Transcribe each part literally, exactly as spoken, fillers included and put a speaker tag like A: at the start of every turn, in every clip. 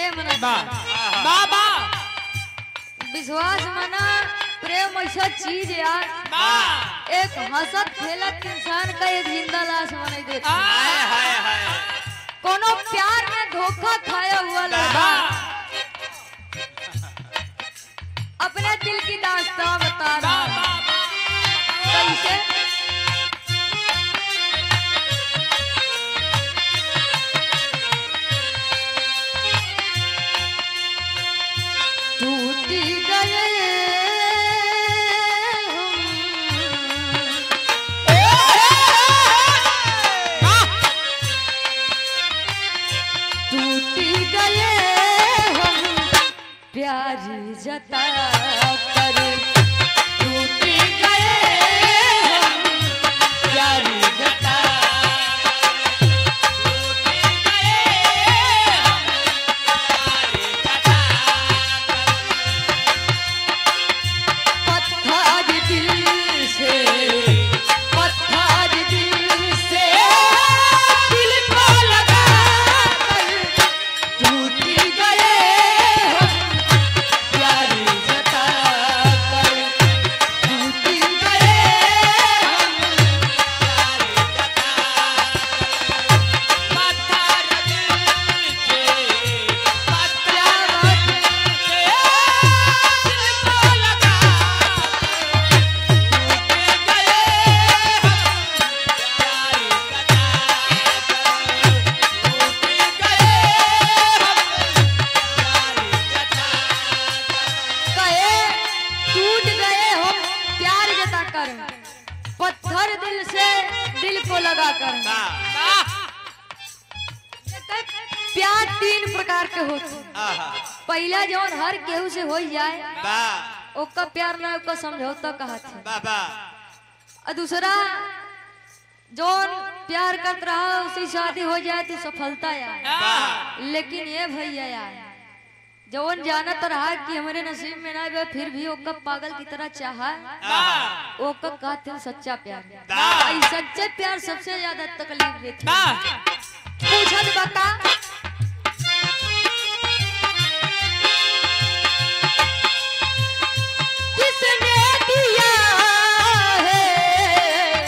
A: प्रेम न
B: बाबा
A: विश्वास मना प्रेम ऐसा चीज यार एक हंसत खेलत इंसान का एक जिंदा लाश बना देता कोनो प्यार में धोखा खाया हुआ लड़का अपने दिल की दास्तां बता रहा कैसे टूटी गए टूटी गए हम प्यार जता कर टूटी गए हम प्यार जता पत्थर दिल से पत्थर दिल से दिल को लगा कर टूटी गए हम प्यार जता कर टूटी गए हम कहे टूट गए हम प्यार जता कर पत्थर दिल से दिल को लगा कर प्यार तीन प्रकार के होते पहला जौन हर केहू से हो जाए ओका प्यार ना ओका समझौता कहत है और दूसरा जौन प्यार करत रहा उसी शादी हो जाए तो सफलता यार लेकिन ये भैया यार जौन जानत रहा कि हमारे नसीब में ना बे फिर भी ओका पागल की तरह चाहा ओका कहते हैं सच्चा प्यार आई सच्चे प्यार सबसे ज्यादा तकलीफ देते पूछत बता किसने दिया है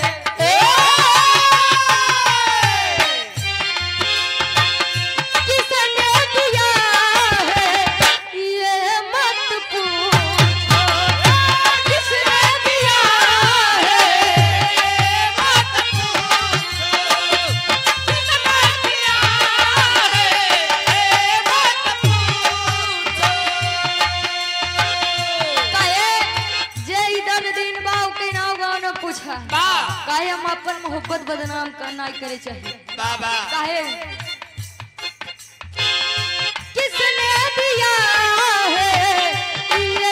A: किसने दिया है ये मत पूछो किसने दिया है ये मत पूछो किसने दिया है ये मत पूछो काहे जे इधर दिन बाव के नाव गाँव न पूछा काहे हम अपन मोहब्बत बदनाम करना करे चाहिए काहे किसने दिया है ये